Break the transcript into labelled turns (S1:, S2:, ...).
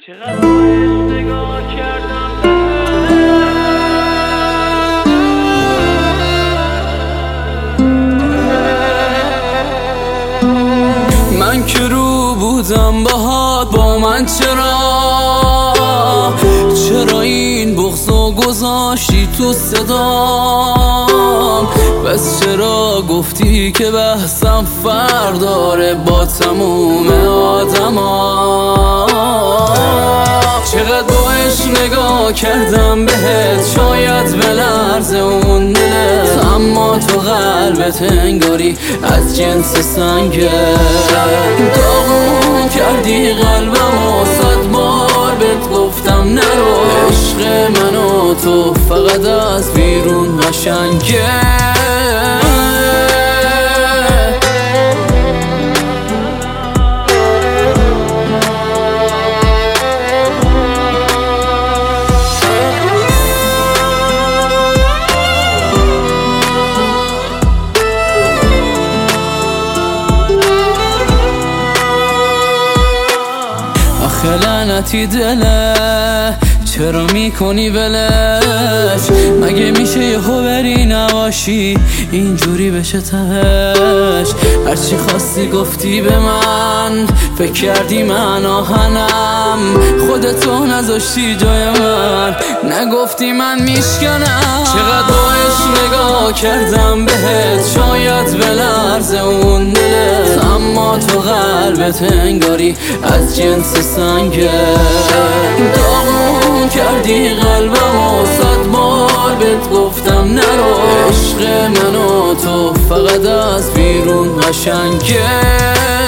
S1: چقدر باید نگاه کردم من که رو بودم باهات، با من چرا این بغضو گذاشتی تو صدام؟ بس چرا گفتی که بحثم فرداره با تموم آدما؟ چقدر با عشق نگاه کردم بهت، شاید بلرزه اون دلت، اما تو قلبت انگاری از جنس سنگه. داغون کردی قلبمو، 100 بار بهت گفتم نرو، عشق من و تو فقط از بیرون قشنگه. لعنتی دله، چرا میکنی ولش؟ مگه میشه یهو بری نباشی اینجوری بشه تهش؟ هرچی خواستی گفتی به من، فکر کردی من آهنم، خودتو نذاشتی جای من، نگفتی من میشکنم. چقدر با عشق نگاه کردم بهت، شاید بلرزه اون دلت، اما تو قلبت انگاری از جنس سنگه. داغون کردی قلبمو، 100 بار بهت گفتم نرو، عشق من و تو فقط از بیرون قشنگه.